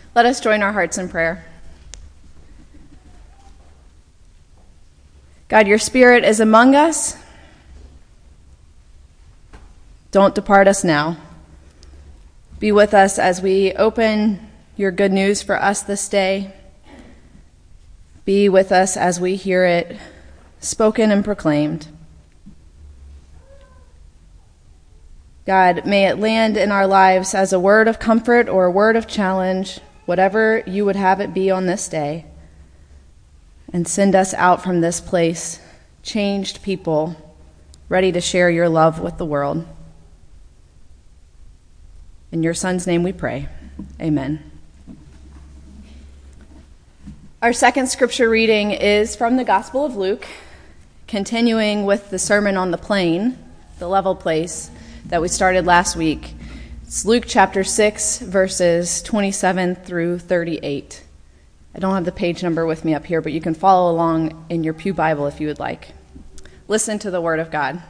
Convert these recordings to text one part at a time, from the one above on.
Let us join our hearts in prayer. God, your Spirit is among us. Don't depart us now. Be with us as we open your good news for us this day. Be with us as we hear it spoken and proclaimed. God, may it land in our lives as a word of comfort or a word of challenge, whatever you would have it be on this day, and send us out from this place, changed people, ready to share your love with the world. In your Son's name we pray. Amen. Our second scripture reading is from the Gospel of Luke, continuing with the Sermon on the Plain, the level place, that we started last week. It's Luke chapter 6, verses 27 through 38. I don't have the page number with me up here, but you can follow along in your pew Bible if you would like. Listen to the word of God.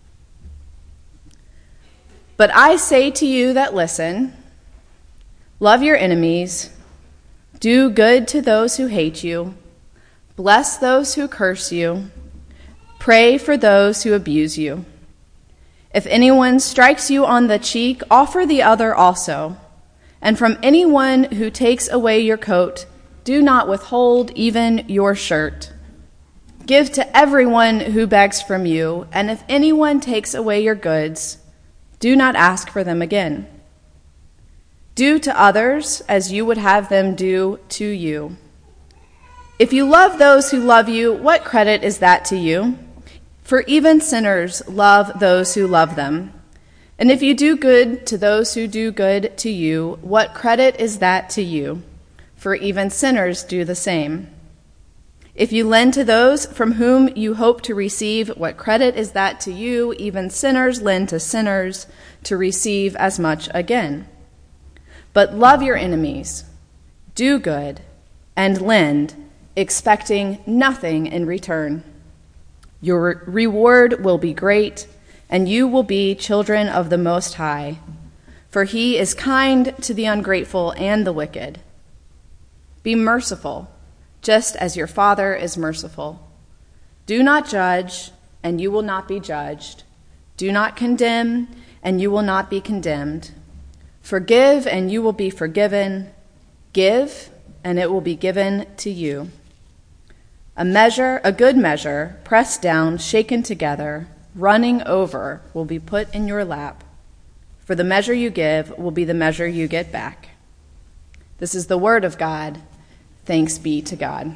But I say to you that listen, love your enemies, do good to those who hate you, bless those who curse you, pray for those who abuse you. If anyone strikes you on the cheek, offer the other also. And from anyone who takes away your coat, do not withhold even your shirt. Give to everyone who begs from you, and if anyone takes away your goods, do not ask for them again. Do to others as you would have them do to you. If you love those who love you, what credit is that to you? For even sinners love those who love them. And if you do good to those who do good to you, what credit is that to you? For even sinners do the same. If you lend to those from whom you hope to receive, what credit is that to you? Even sinners lend to sinners to receive as much again. But love your enemies, do good, and lend, expecting nothing in return. Your reward will be great, and you will be children of the Most High, for he is kind to the ungrateful and the wicked. Be merciful, just as your Father is merciful. Do not judge, and you will not be judged. Do not condemn, and you will not be condemned. Forgive, and you will be forgiven. Give, and it will be given to you. A good measure, pressed down, shaken together, running over, will be put in your lap. For the measure you give will be the measure you get back. This is the word of God. Thanks be to God.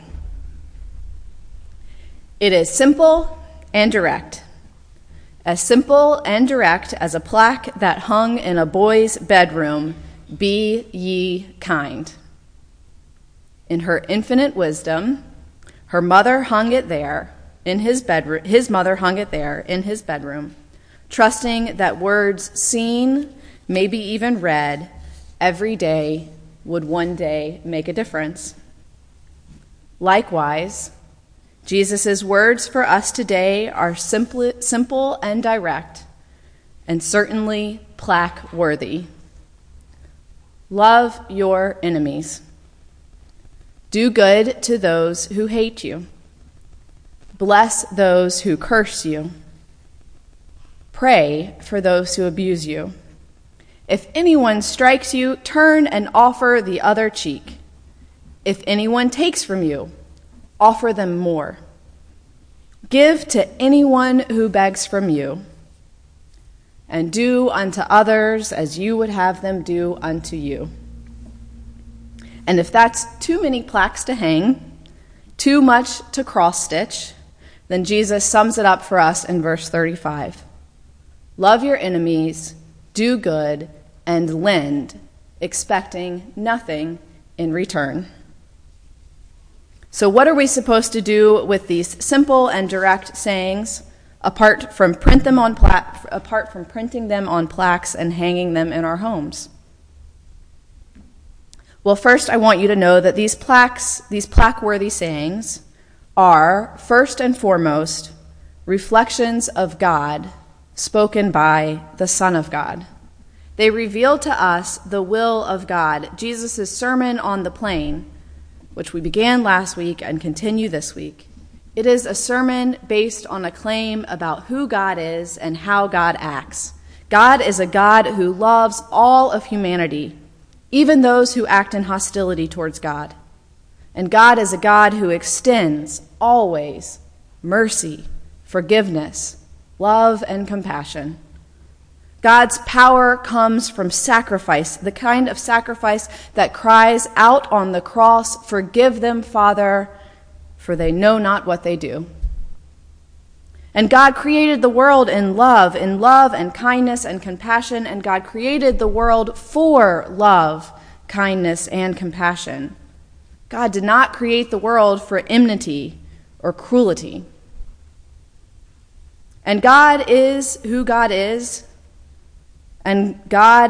It is simple and direct. As simple and direct as a plaque that hung in a boy's bedroom, be ye kind. In her infinite wisdom, her mother hung it there in his bedroom. His mother hung it there in his bedroom, trusting that words seen, maybe even read, every day would one day make a difference. Likewise, Jesus' words for us today are simple and direct, and certainly plaque-worthy. Love your enemies. Do good to those who hate you. Bless those who curse you. Pray for those who abuse you. If anyone strikes you, turn and offer the other cheek. If anyone takes from you, offer them more. Give to anyone who begs from you. And do unto others as you would have them do unto you. And if that's too many plaques to hang, too much to cross-stitch, then Jesus sums it up for us in verse 35. Love your enemies, do good, and lend, expecting nothing in return. So what are we supposed to do with these simple and direct sayings, apart from printing them on plaques and hanging them in our homes? Well, first, I want you to know that these plaque-worthy sayings are, first and foremost, reflections of God spoken by the Son of God. They reveal to us the will of God. Jesus' Sermon on the Plain, which we began last week and continue this week. It is a sermon based on a claim about who God is and how God acts. God is a God who loves all of humanity, even those who act in hostility towards God. And God is a God who extends always mercy, forgiveness, love, and compassion. God's power comes from sacrifice, the kind of sacrifice that cries out on the cross, "Forgive them, Father, for they know not what they do." And God created the world in love and kindness and compassion, and God created the world for love, kindness, and compassion. God did not create the world for enmity or cruelty. And God is who God is, and because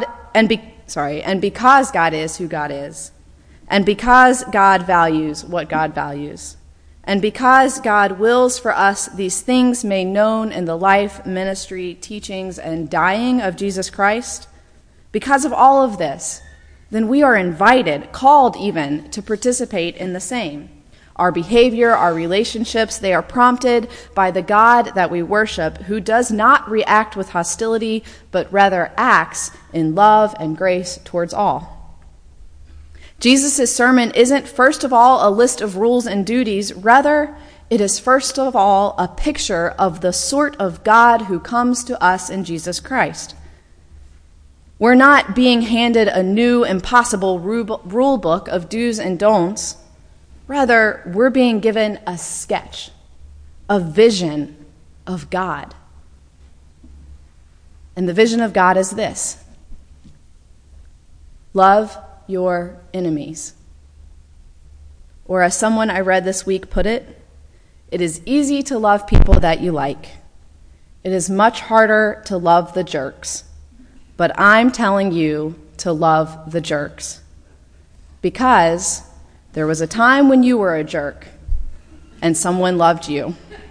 God is who God is, and because God values what God values, and because God wills for us these things made known in the life, ministry, teachings, and dying of Jesus Christ, because of all of this, then we are invited, called even, to participate in the same. Our behavior, our relationships, they are prompted by the God that we worship, who does not react with hostility, but rather acts in love and grace towards all. Jesus' sermon isn't first of all a list of rules and duties. Rather, it is first of all a picture of the sort of God who comes to us in Jesus Christ. We're not being handed a new, impossible rule book of do's and don'ts. Rather, we're being given a sketch, a vision of God. And the vision of God is this: love your enemies. Or as someone I read this week put it, it is easy to love people that you like. It is much harder to love the jerks. But I'm telling you to love the jerks. Because there was a time when you were a jerk and someone loved you.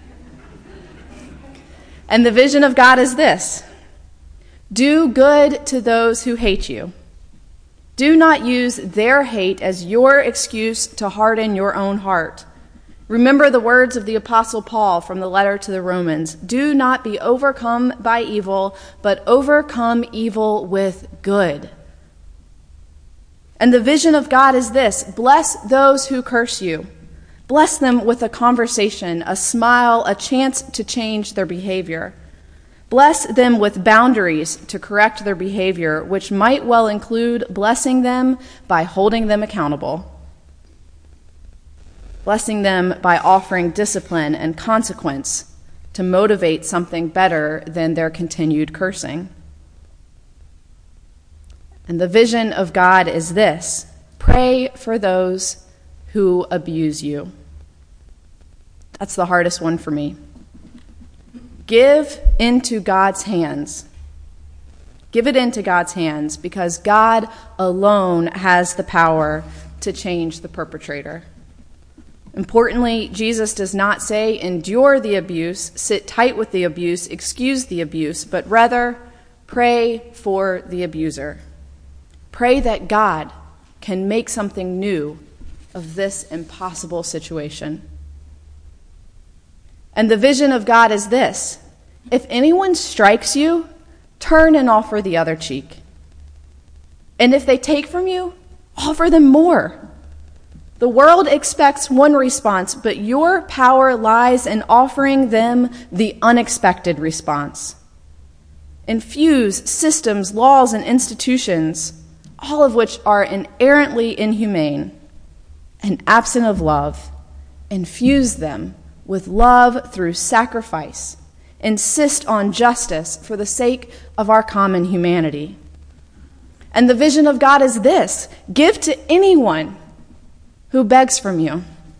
And the vision of God is this: do good to those who hate you. Do not use their hate as your excuse to harden your own heart. Remember the words of the Apostle Paul from the letter to the Romans: do not be overcome by evil, but overcome evil with good. And the vision of God is this: bless those who curse you. Bless them with a conversation, a smile, a chance to change their behavior. Bless them with boundaries to correct their behavior, which might well include blessing them by holding them accountable. Blessing them by offering discipline and consequence to motivate something better than their continued cursing. And the vision of God is this: pray for those who abuse you. That's the hardest one for me. Give into God's hands. Give it into God's hands, because God alone has the power to change the perpetrator. Importantly, Jesus does not say endure the abuse, sit tight with the abuse, excuse the abuse, but rather pray for the abuser. Pray that God can make something new of this impossible situation. And the vision of God is this: if anyone strikes you, turn and offer the other cheek. And if they take from you, offer them more. The world expects one response, but your power lies in offering them the unexpected response. Infuse systems, laws, and institutions, all of which are inherently inhumane and absent of love. Infuse them with love through sacrifice. Insist on justice for the sake of our common humanity. And the vision of God is this: give to anyone who begs from you.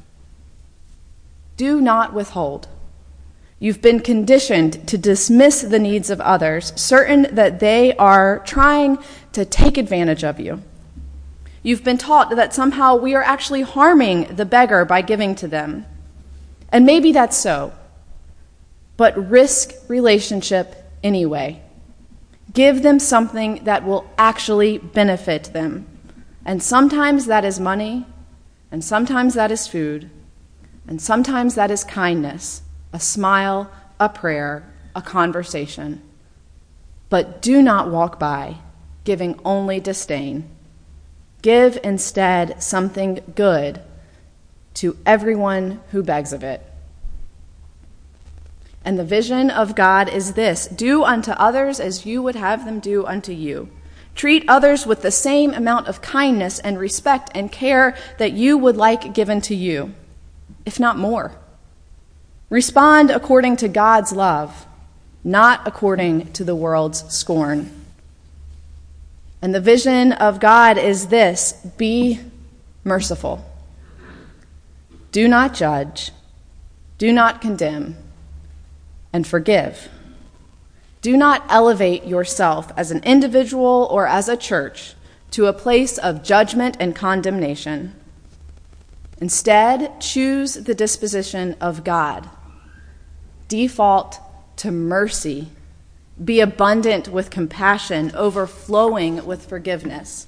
Do not withhold. You've been conditioned to dismiss the needs of others, certain that they are trying to take advantage of you. You've been taught that somehow we are actually harming the beggar by giving to them. And maybe that's so. But risk relationship anyway. Give them something that will actually benefit them. And sometimes that is money, and sometimes that is food, and sometimes that is kindness, a smile, a prayer, a conversation. But do not walk by, giving only disdain. Give instead something good to everyone who begs of it. And the vision of God is this: do unto others as you would have them do unto you. Treat others with the same amount of kindness and respect and care that you would like given to you, if not more. Respond according to God's love, not according to the world's scorn. And the vision of God is this: be merciful. Do not judge. Do not condemn. And forgive. Do not elevate yourself as an individual or as a church to a place of judgment and condemnation. Instead, choose the disposition of God. Default to mercy. Be abundant with compassion, overflowing with forgiveness.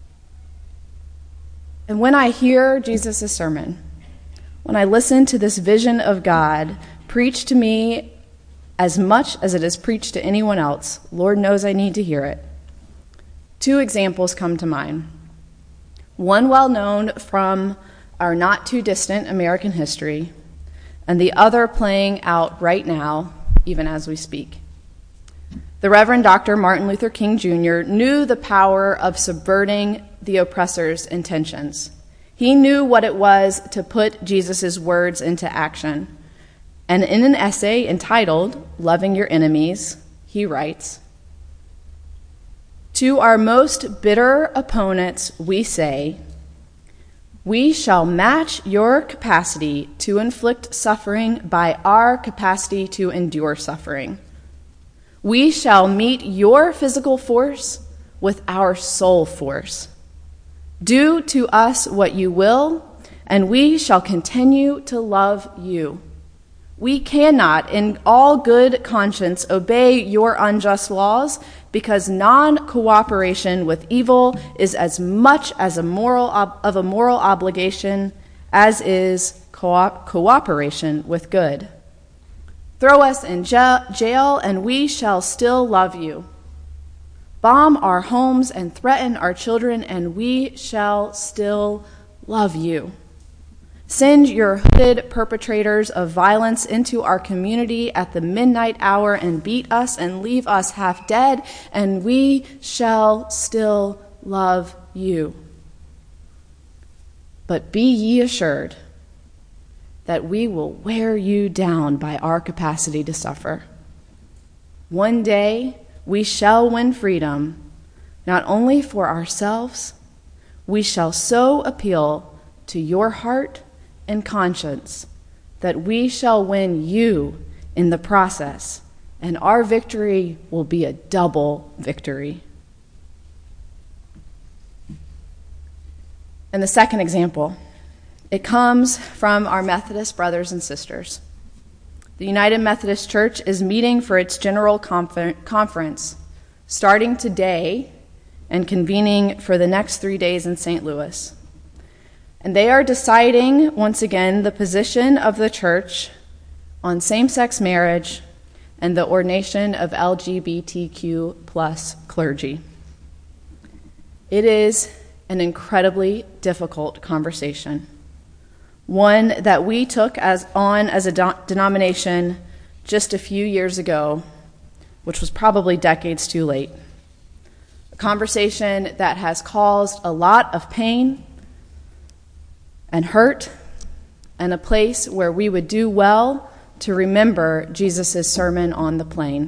And when I hear Jesus' sermon, when I listen to this vision of God preached to me as much as it is preached to anyone else, Lord knows I need to hear it, 2 examples come to mind. One well known from our not too distant American history, and the other playing out right now, even as we speak. The Reverend Dr. Martin Luther King Jr. knew the power of subverting the oppressor's intentions. He knew what it was to put Jesus' words into action. And in an essay entitled "Loving Your Enemies," he writes, "To our most bitter opponents we say, we shall match your capacity to inflict suffering by our capacity to endure suffering. We shall meet your physical force with our soul force. Do to us what you will, and we shall continue to love you. We cannot, in all good conscience, obey your unjust laws, because non-cooperation with evil is as much as a moral obligation as is cooperation with good. Throw us in jail, and we shall still love you. Bomb our homes and threaten our children, and we shall still love you. Send your hooded perpetrators of violence into our community at the midnight hour and beat us and leave us half dead, and we shall still love you. But be ye assured that we will wear you down by our capacity to suffer. One day we shall win freedom, not only for ourselves, we shall so appeal to your heart and conscience that we shall win you in the process, and our victory will be a double victory." And the second example, it comes from our Methodist brothers and sisters. The United Methodist Church is meeting for its general conference starting today and convening for the next 3 days in St. Louis. And they are deciding, once again, the position of the church on same-sex marriage and the ordination of LGBTQ plus clergy. It is an incredibly difficult conversation, one that we took as a denomination just a few years ago, which was probably decades too late. A conversation that has caused a lot of pain and hurt, and a place where we would do well to remember Jesus' sermon on the plain.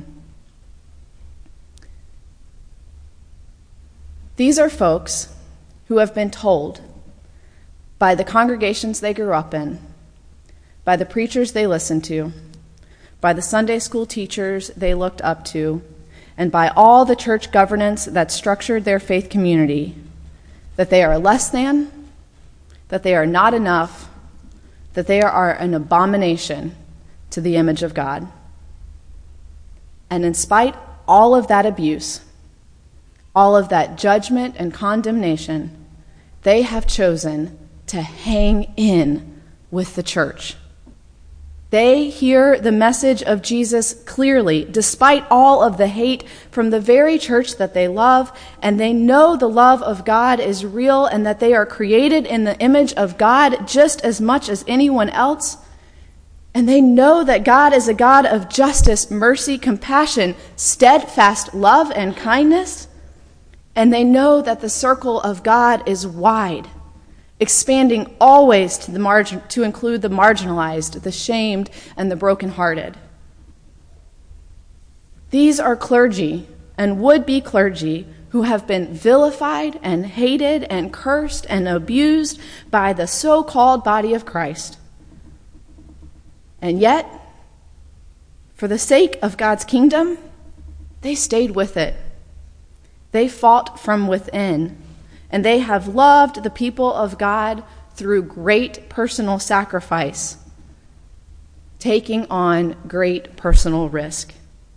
These are folks who have been told by the congregations they grew up in, by the preachers they listened to, by the Sunday school teachers they looked up to, and by all the church governance that structured their faith community, that they are less than, that they are not enough, that they are an abomination to the image of God. And in spite all of that abuse, all of that judgment and condemnation, they have chosen to hang in with the church. They hear the message of Jesus clearly, despite all of the hate from the very church that they love, and they know the love of God is real and that they are created in the image of God just as much as anyone else. And they know that God is a God of justice, mercy, compassion, steadfast love, and kindness. And they know that the circle of God is wide, expanding always to the margin, to include the marginalized, the shamed, and the brokenhearted. These are clergy and would-be clergy who have been vilified and hated and cursed and abused by the so-called body of Christ. And yet, for the sake of God's kingdom, they stayed with it. They fought from within, and they have loved the people of God through great personal sacrifice, taking on great personal risk.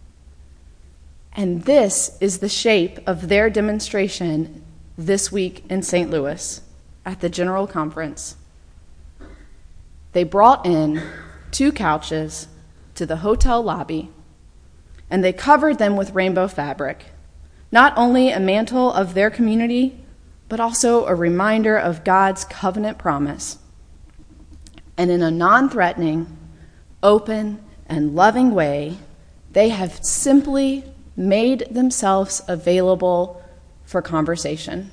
And this is the shape of their demonstration this week in St. Louis at the General Conference. They brought in 2 couches to the hotel lobby, and they covered them with rainbow fabric, not only a mantle of their community, but also a reminder of God's covenant promise. And in a non-threatening, open, and loving way, they have simply made themselves available for conversation.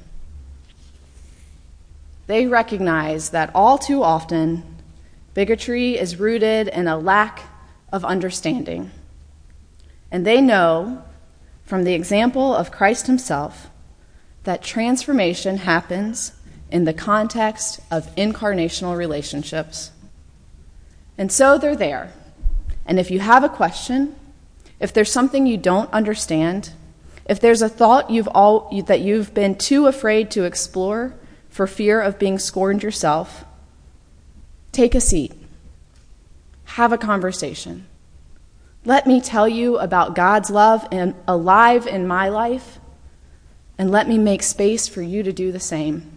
They recognize that all too often, bigotry is rooted in a lack of understanding. And they know, from the example of Christ himself, that transformation happens in the context of incarnational relationships. And so they're there. And if you have a question, if there's something you don't understand, if there's a thought that you've been too afraid to explore for fear of being scorned yourself, take a seat. Have a conversation. Let me tell you about God's love and alive in my life, and let me make space for you to do the same.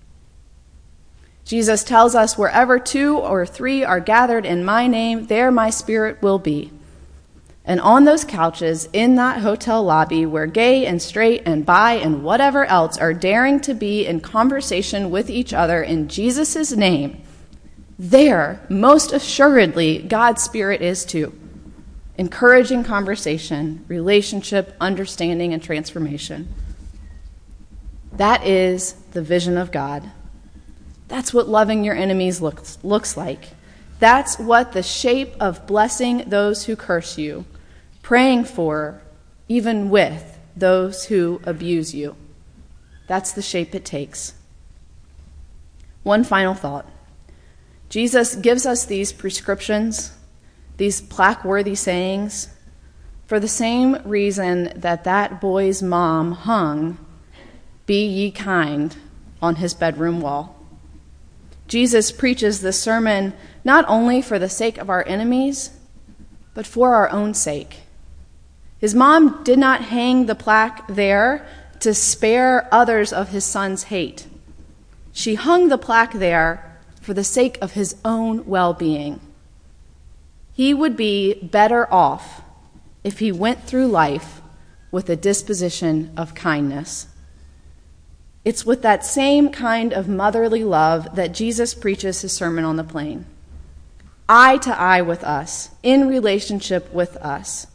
Jesus tells us, wherever 2 or 3 are gathered in my name, there my Spirit will be. And on those couches in that hotel lobby where gay and straight and bi and whatever else are daring to be in conversation with each other in Jesus' name, there, most assuredly, God's Spirit is too, encouraging conversation, relationship, understanding, and transformation. That is the vision of God. That's what loving your enemies looks like. That's what the shape of blessing those who curse you, praying for, even with, those who abuse you. That's the shape it takes. One final thought. Jesus gives us these prescriptions, these plaque-worthy sayings, for the same reason that that boy's mom hung, "Be ye kind," on his bedroom wall. Jesus preaches this sermon not only for the sake of our enemies, but for our own sake. His mom did not hang the plaque there to spare others of his son's hate. She hung the plaque there for the sake of his own well-being. He would be better off if he went through life with a disposition of kindness. It's with that same kind of motherly love that Jesus preaches his Sermon on the Plain. Eye to eye with us, in relationship with us.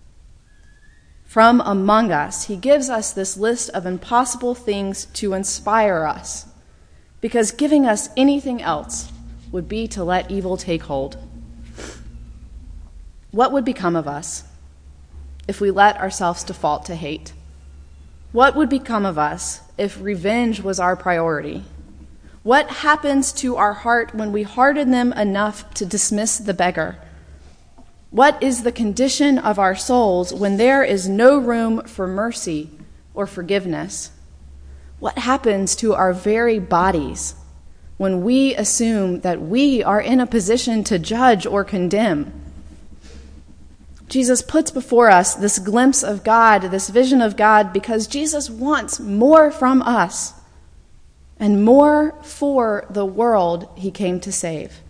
From among us, he gives us this list of impossible things to inspire us, because giving us anything else would be to let evil take hold. What would become of us if we let ourselves default to hate? What would become of us if revenge was our priority? What happens to our heart when we harden them enough to dismiss the beggar? What is the condition of our souls when there is no room for mercy or forgiveness? What happens to our very bodies when we assume that we are in a position to judge or condemn? Jesus puts before us this glimpse of God, this vision of God, because Jesus wants more from us and more for the world he came to save.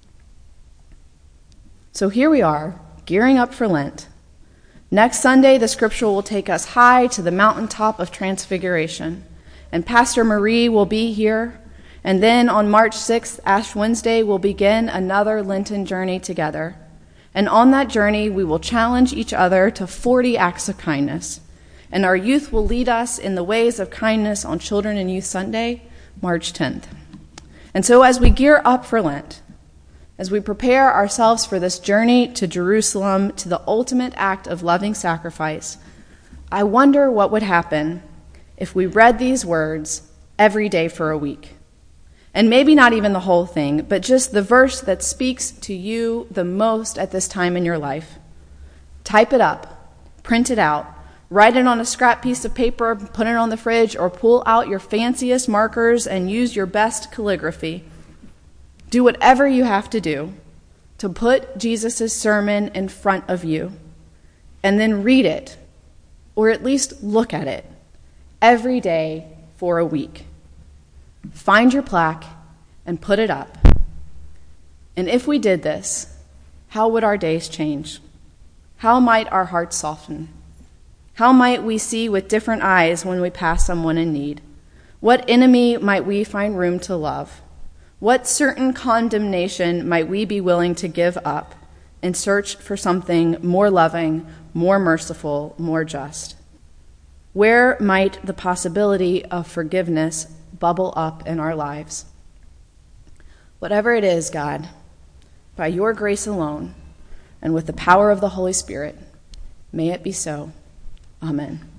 So here we are, gearing up for Lent. Next Sunday, the scripture will take us high to the mountaintop of Transfiguration, and Pastor Marie will be here. And then on March 6th, Ash Wednesday, we'll begin another Lenten journey together. And on that journey, we will challenge each other to 40 acts of kindness. And our youth will lead us in the ways of kindness on Children and Youth Sunday, March 10th. And so as we gear up for Lent, as we prepare ourselves for this journey to Jerusalem, to the ultimate act of loving sacrifice, I wonder what would happen if we read these words every day for a week. And maybe not even the whole thing, but just the verse that speaks to you the most at this time in your life. Type it up, print it out, write it on a scrap piece of paper, put it on the fridge, or pull out your fanciest markers and use your best calligraphy. Do whatever you have to do to put Jesus' sermon in front of you, and then read it, or at least look at it, every day for a week. Find your plaque and put it up. And if we did this, how would our days change? How might our hearts soften? How might we see with different eyes when we pass someone in need? What enemy might we find room to love? What certain condemnation might we be willing to give up in search for something more loving, more merciful, more just? Where might the possibility of forgiveness bubble up in our lives? Whatever it is, God, by your grace alone and with the power of the Holy Spirit, may it be so. Amen.